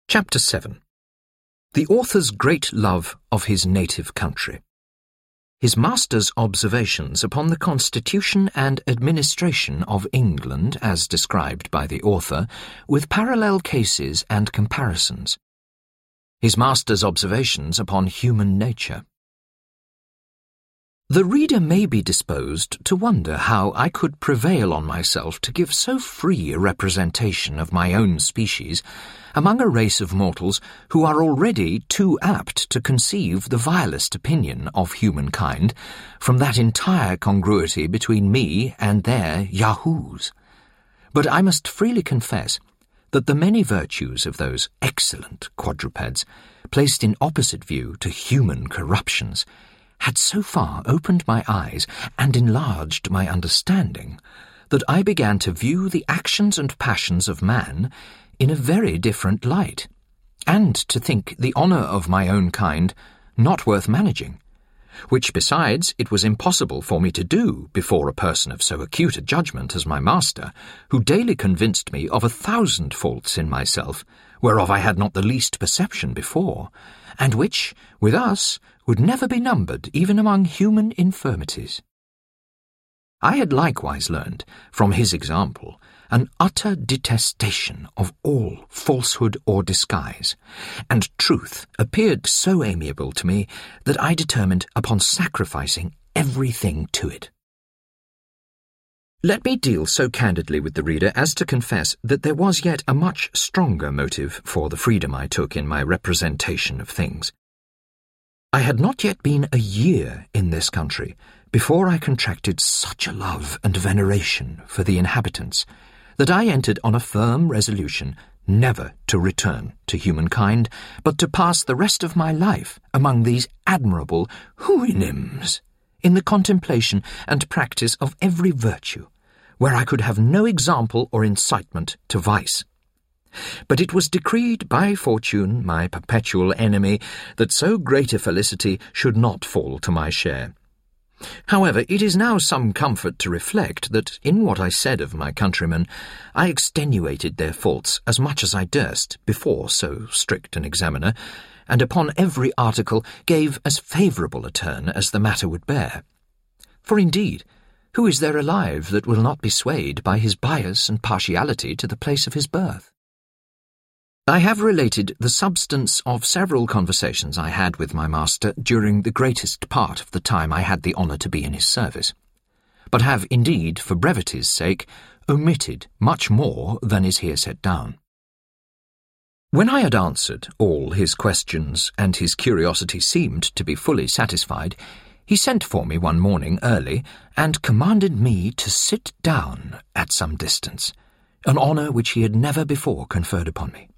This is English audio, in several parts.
Chapter 7. The author's great love of his native country. His master's observations upon the constitution and administration of England as described by the author, with parallel cases and comparisons. His master's observations upon human nature. The reader may be disposed to wonder how I could prevail on myself to give so free a representation of my own species among a race of mortals who are already too apt to conceive the vilest opinion of humankind from that entire congruity between me and their yahoos. But I must freely confess that the many virtues of those excellent quadrupeds, placed in opposite view to human corruptions, had so far opened my eyes and enlarged my understanding that I began to view the actions and passions of man in a very different light, and to think the honour of my own kind not worth managing, which besides it was impossible for me to do before a person of so acute a judgment as my master, who daily convinced me of 1,000 faults in myself, whereof I had not the least perception before, and which, with us, would never be numbered even among human infirmities. I had likewise learned, from his example, an utter detestation of all falsehood or disguise, and truth appeared so amiable to me that I determined upon sacrificing everything to it. Let me deal so candidly with the reader as to confess that there was yet a much stronger motive for the freedom I took in my representation of things. I had not yet been a year in this country before I contracted such a love and veneration for the inhabitants that I entered on a firm resolution never to return to humankind, but to pass the rest of my life among these admirable Houyhnhnms in the contemplation and practice of every virtue, where I could have no example or incitement to vice. But it was decreed by fortune, my perpetual enemy, that so great a felicity should not fall to my share. However, it is now some comfort to reflect that in what I said of my countrymen, I extenuated their faults as much as I durst before so strict an examiner, and upon every article gave as favourable a turn as the matter would bear. For indeed, who is there alive that will not be swayed by his bias and partiality to the place of his birth? I have related the substance of several conversations I had with my master during the greatest part of the time I had the honour to be in his service, but have indeed, for brevity's sake, omitted much more than is here set down. When I had answered all his questions and his curiosity seemed to be fully satisfied, he sent for me one morning early and commanded me to sit down at some distance, an honour which he had never before conferred upon me.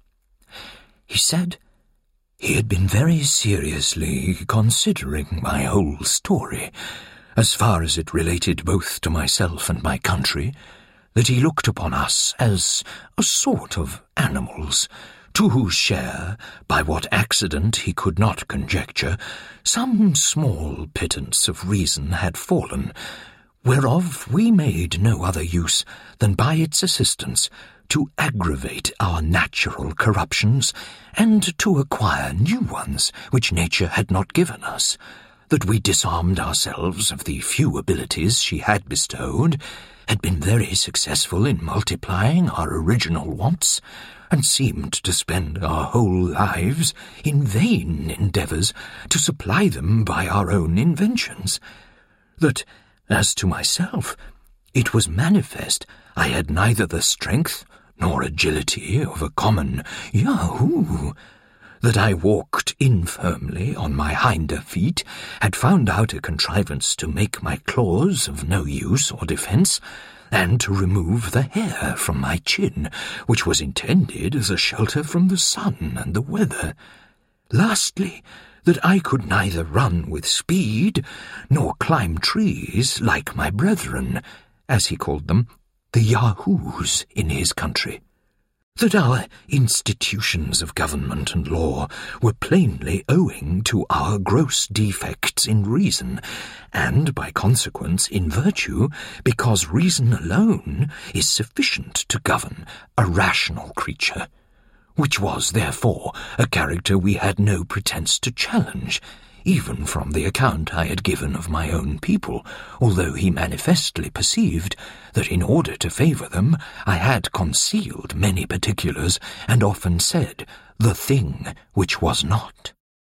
He said he had been very seriously considering my whole story, as far as it related both to myself and my country, that he looked upon us as a sort of animals, to whose share, by what accident he could not conjecture, some small pittance of reason had fallen, whereof we made no other use than by its assistance to aggravate our natural corruptions, and to acquire new ones which nature had not given us, that we disarmed ourselves of the few abilities she had bestowed, had been very successful in multiplying our original wants, and seemed to spend our whole lives in vain endeavours to supply them by our own inventions, that, as to myself, it was manifest I had neither the strength nor agility of a common yahoo, that I walked infirmly on my hinder feet, had found out a contrivance to make my claws of no use or defence, and to remove the hair from my chin, which was intended as a shelter from the sun and the weather. Lastly, that I could neither run with speed, nor climb trees like my brethren, as he called them, the yahoos in his country, that our institutions of government and law were plainly owing to our gross defects in reason, and by consequence in virtue, because reason alone is sufficient to govern a rational creature, which was, therefore, a character we had no pretence to challenge, even from the account I had given of my own people, although he manifestly perceived that in order to favour them I had concealed many particulars, and often said the thing which was not.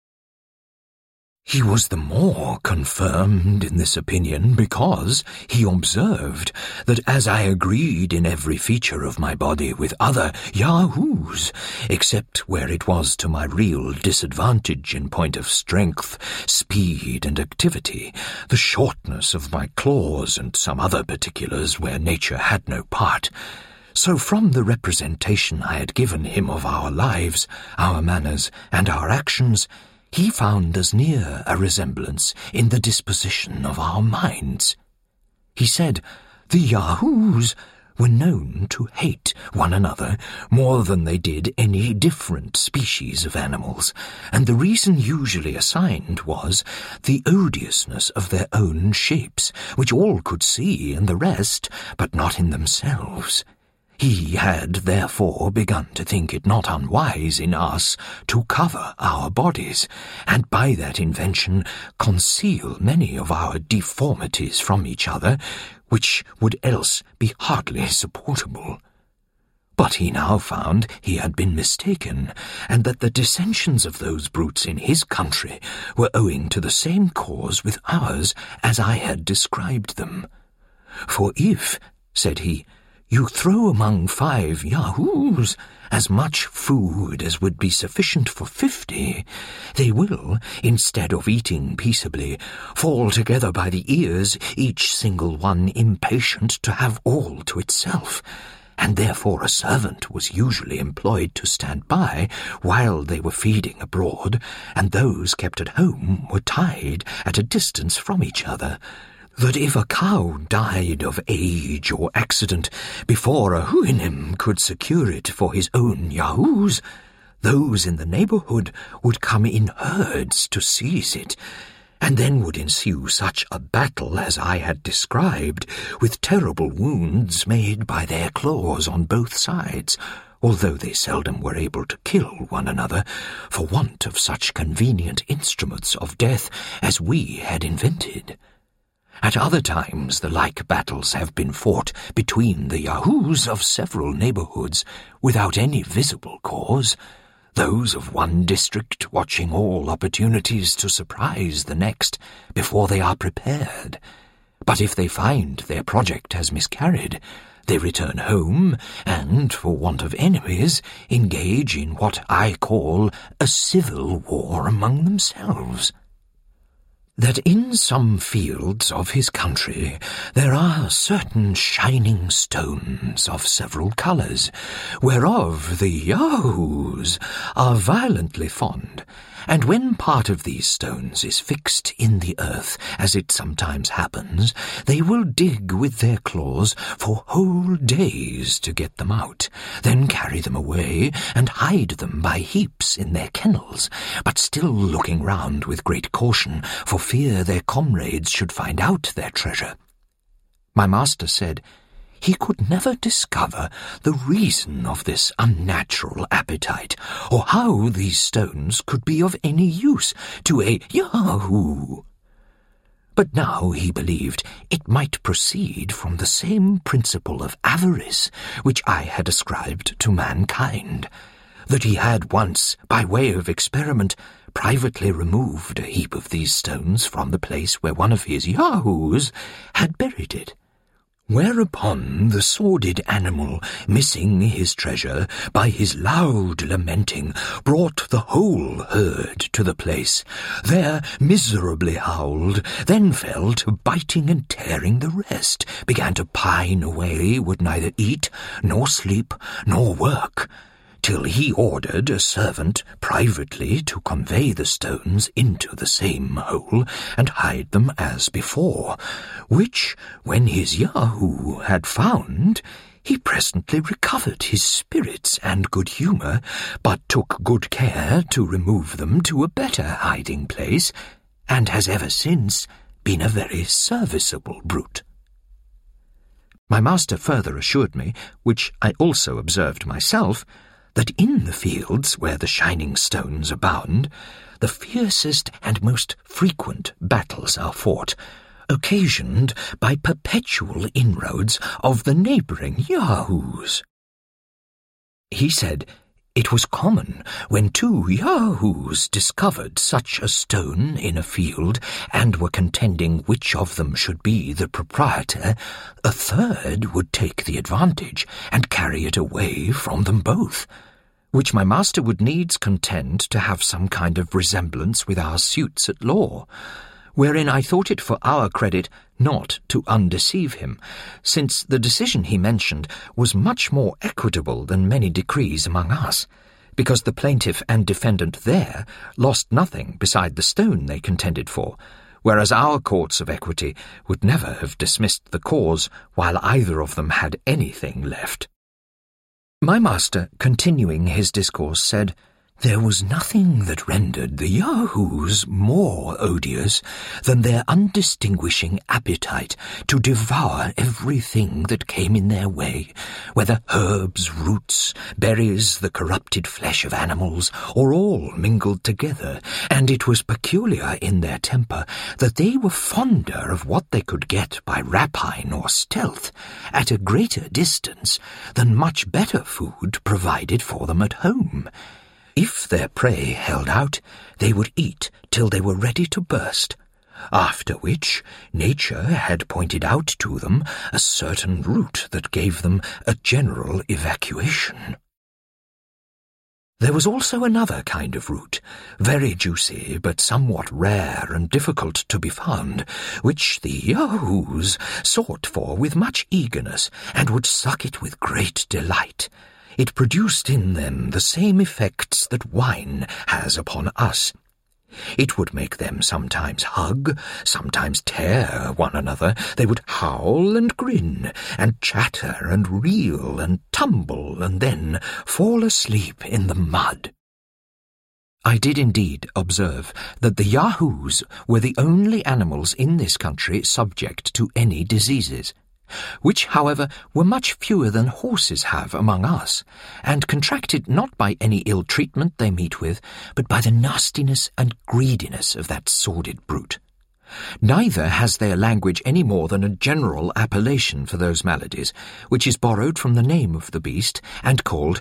He was the more confirmed in this opinion because he observed that as I agreed in every feature of my body with other Yahoos, except where it was to my real disadvantage in point of strength, speed, and activity, the shortness of my claws and some other particulars where nature had no part, so from the representation I had given him of our lives, our manners, and our actions, he found as near a resemblance in the disposition of our minds. He said the Yahoos were known to hate one another more than they did any different species of animals, and the reason usually assigned was the odiousness of their own shapes, which all could see in the rest, but not in themselves. He had therefore begun to think it not unwise in us to cover our bodies, and by that invention conceal many of our deformities from each other, which would else be hardly supportable. But he now found he had been mistaken, and that the dissensions of those brutes in his country were owing to the same cause with ours as I had described them. For if, said he, you throw among 5 Yahoos as much food as would be sufficient for 50, they will, instead of eating peaceably, fall together by the ears, each single one impatient to have all to itself, and therefore a servant was usually employed to stand by while they were feeding abroad, and those kept at home were tied at a distance from each other, that if a cow died of age or accident before a Huinim could secure it for his own Yahoos, those in the neighbourhood would come in herds to seize it, and then would ensue such a battle as I had described, with terrible wounds made by their claws on both sides, although they seldom were able to kill one another for want of such convenient instruments of death as we had invented. At other times the like battles have been fought between the Yahoos of several neighbourhoods without any visible cause, those of one district watching all opportunities to surprise the next before they are prepared. But if they find their project has miscarried, they return home and, for want of enemies, engage in what I call a civil war among themselves. That in some fields of his country there are certain shining stones of several colours, whereof the Yahoos are violently fond, and when part of these stones is fixed in the earth, as it sometimes happens, they will dig with their claws for whole days to get them out, then carry them away and hide them by heaps in their kennels, but still looking round with great caution for fear their comrades should find out their treasure. My master said he could never discover the reason of this unnatural appetite, or how these stones could be of any use to a Yahoo. But now he believed it might proceed from the same principle of avarice which I had ascribed to mankind, that he had once, by way of experiment, privately removed a heap of these stones from the place where one of his Yahoos had buried it. Whereupon the sordid animal, missing his treasure, by his loud lamenting, brought the whole herd to the place, there miserably howled, then fell to biting and tearing the rest, began to pine away, would neither eat, nor sleep, nor work, till he ordered a servant privately to convey the stones into the same hole and hide them as before, which, when his Yahoo had found, he presently recovered his spirits and good humour, but took good care to remove them to a better hiding place, and has ever since been a very serviceable brute. My master further assured me, which I also observed myself, that in the fields where the shining stones abound, the fiercest and most frequent battles are fought, occasioned by perpetual inroads of the neighbouring Yahoos. He said it was common when two Yahoos discovered such a stone in a field and were contending which of them should be the proprietor, a third would take the advantage and carry it away from them both, which my master would needs contend to have some kind of resemblance with our suits at law, wherein I thought it for our credit not to undeceive him, since the decision he mentioned was much more equitable than many decrees among us, because the plaintiff and defendant there lost nothing beside the stone they contended for, whereas our courts of equity would never have dismissed the cause while either of them had anything left. My master, continuing his discourse, said, there was nothing that rendered the Yahoos more odious than their undistinguishing appetite to devour everything that came in their way, whether herbs, roots, berries, the corrupted flesh of animals, or all mingled together, and it was peculiar in their temper that they were fonder of what they could get by rapine or stealth at a greater distance than much better food provided for them at home. If their prey held out, they would eat till they were ready to burst, after which nature had pointed out to them a certain route that gave them a general evacuation. There was also another kind of root, very juicy but somewhat rare and difficult to be found, which the Yahoos sought for with much eagerness and would suck it with great delight. It produced in them the same effects that wine has upon us. It would make them sometimes hug, sometimes tear one another. They would howl and grin, and chatter and reel and tumble, and then fall asleep in the mud. I did indeed observe that the Yahoos were the only animals in this country subject to any diseases, which, however, were much fewer than horses have among us, and contracted not by any ill treatment they meet with, but by the nastiness and greediness of that sordid brute. Neither has their language any more than a general appellation for those maladies, which is borrowed from the name of the beast, and called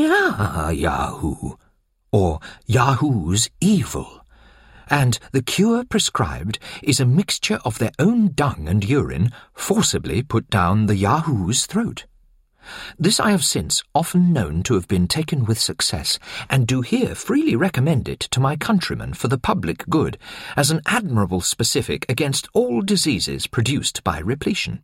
Yahoo, or Yahoo's evil. And the cure prescribed is a mixture of their own dung and urine forcibly put down the Yahoo's throat. This I have since often known to have been taken with success, and do here freely recommend it to my countrymen for the public good, as an admirable specific against all diseases produced by repletion.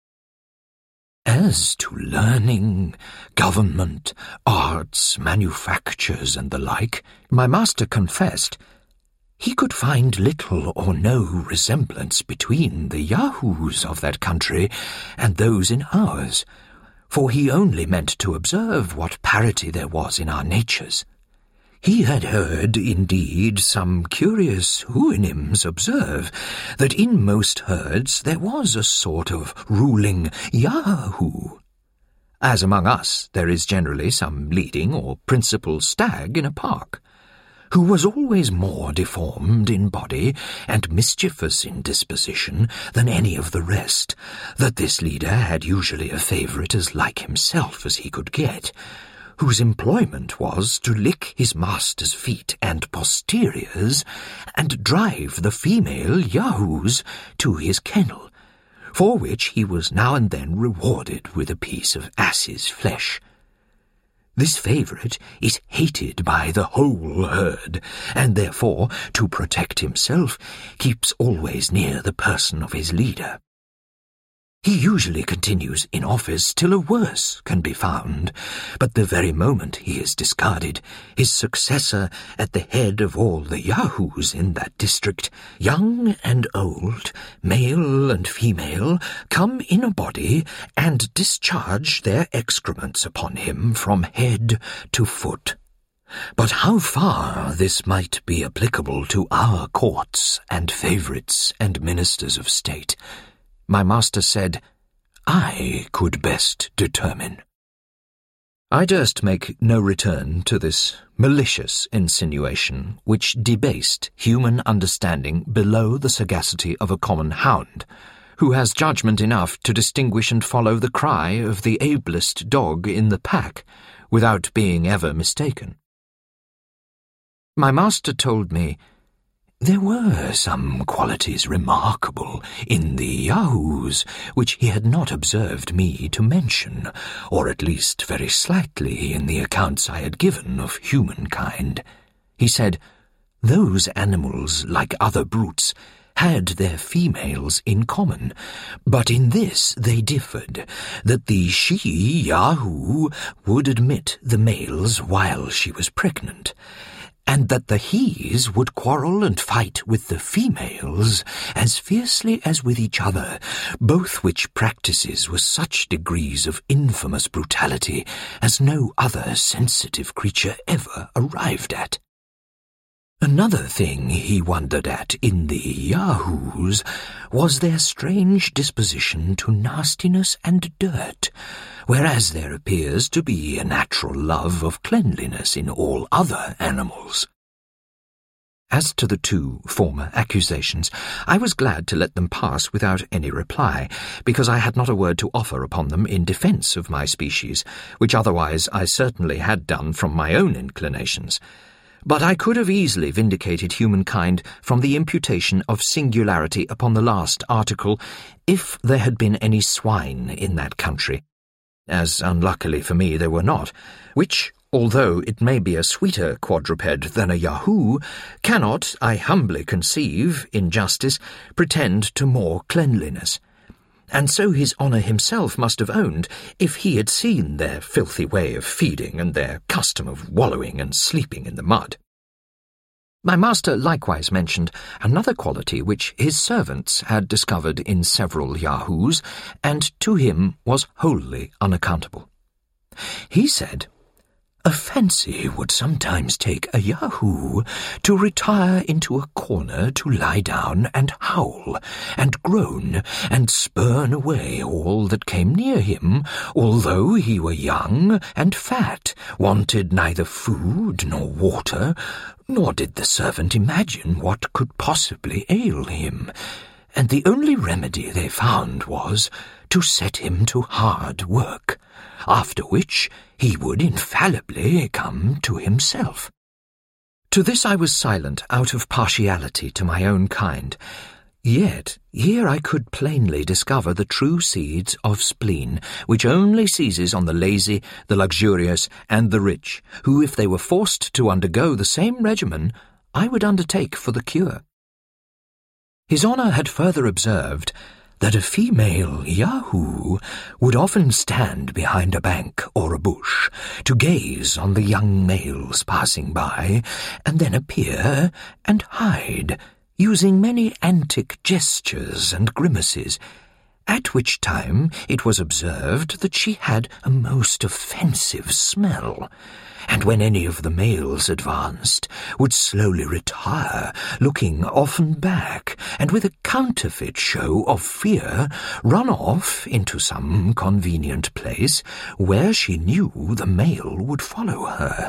As to learning, government, arts, manufactures, and the like, my master confessed he could find little or no resemblance between the Yahoos of that country and those in ours, for he only meant to observe what parity there was in our natures. He had heard, indeed, some curious Houyhnhnms observe that in most herds there was a sort of ruling Yahoo, as among us there is generally some leading or principal stag in a park, who was always more deformed in body and mischievous in disposition than any of the rest, that this leader had usually a favourite as like himself as he could get, whose employment was to lick his master's feet and posteriors, and drive the female Yahoos to his kennel, for which he was now and then rewarded with a piece of ass's flesh. This favourite is hated by the whole herd, and therefore, to protect himself, keeps always near the person of his leader. He usually continues in office till a worse can be found, but the very moment he is discarded, his successor at the head of all the Yahoos in that district, young and old, male and female, come in a body and discharge their excrements upon him from head to foot. But how far this might be applicable to our courts and favourites and ministers of state, my master said, I could best determine. I durst make no return to this malicious insinuation which debased human understanding below the sagacity of a common hound, who has judgment enough to distinguish and follow the cry of the ablest dog in the pack, without being ever mistaken. My master told me there were some qualities remarkable in the Yahoos which he had not observed me to mention, or at least very slightly in the accounts I had given of humankind. He said, those animals, like other brutes, had their females in common, but in this they differed, that the she-Yahoo would admit the males while she was pregnant, and that the hes would quarrel and fight with the females as fiercely as with each other, both which practices were such degrees of infamous brutality as no other sensitive creature ever arrived at. Another thing he wondered at in the Yahoos was their strange disposition to nastiness and dirt, whereas there appears to be a natural love of cleanliness in all other animals. As to the two former accusations, I was glad to let them pass without any reply, because I had not a word to offer upon them in defence of my species, which otherwise I certainly had done from my own inclinations. But I could have easily vindicated humankind from the imputation of singularity upon the last article, if there had been any swine in that country, as unluckily for me there were not, which, although it may be a sweeter quadruped than a Yahoo, cannot, I humbly conceive, in justice, pretend to more cleanliness. And so his honour himself must have owned, if he had seen their filthy way of feeding and their custom of wallowing and sleeping in the mud. My master likewise mentioned another quality which his servants had discovered in several Yahoos, and to him was wholly unaccountable. He said, a fancy would sometimes take a Yahoo to retire into a corner to lie down and howl, and groan, and spurn away all that came near him, although he were young and fat, wanted neither food nor water, nor did the servant imagine what could possibly ail him, and the only remedy they found was to set him to hard work, after which he would infallibly come to himself. To this I was silent out of partiality to my own kind, yet here I could plainly discover the true seeds of spleen, which only seizes on the lazy, the luxurious, and the rich, who, if they were forced to undergo the same regimen, I would undertake for the cure. His honour had further observed that a female Yahoo would often stand behind a bank or a bush to gaze on the young males passing by, and then appear and hide, using many antic gestures and grimaces, at which time it was observed that she had a most offensive smell, and when any of the males advanced, would slowly retire, looking often back, and with a counterfeit show of fear run off into some convenient place where she knew the male would follow her.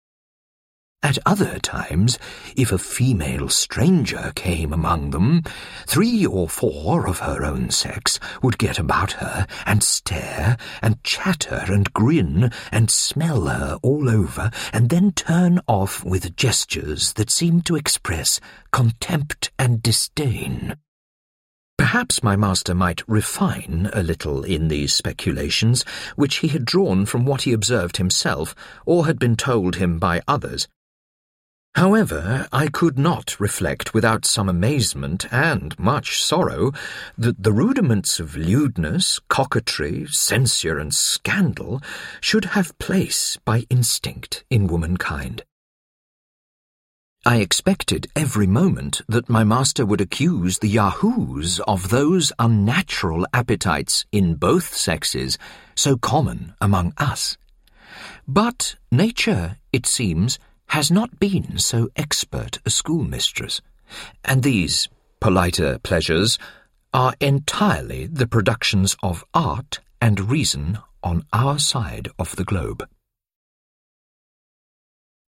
At other times, if a female stranger came among them, 3 or 4 of her own sex would get about her and stare and chatter and grin and smell her all over, and then turn off with gestures that seemed to express contempt and disdain. Perhaps my master might refine a little in these speculations, which he had drawn from what he observed himself or had been told him by others. However, I could not reflect without some amazement and much sorrow that the rudiments of lewdness, coquetry, censure, and scandal should have place by instinct in womankind. I expected every moment that my master would accuse the Yahoos of those unnatural appetites in both sexes so common among us. But nature, it seems, has not been so expert a schoolmistress, and these politer pleasures are entirely the productions of art and reason on our side of the globe.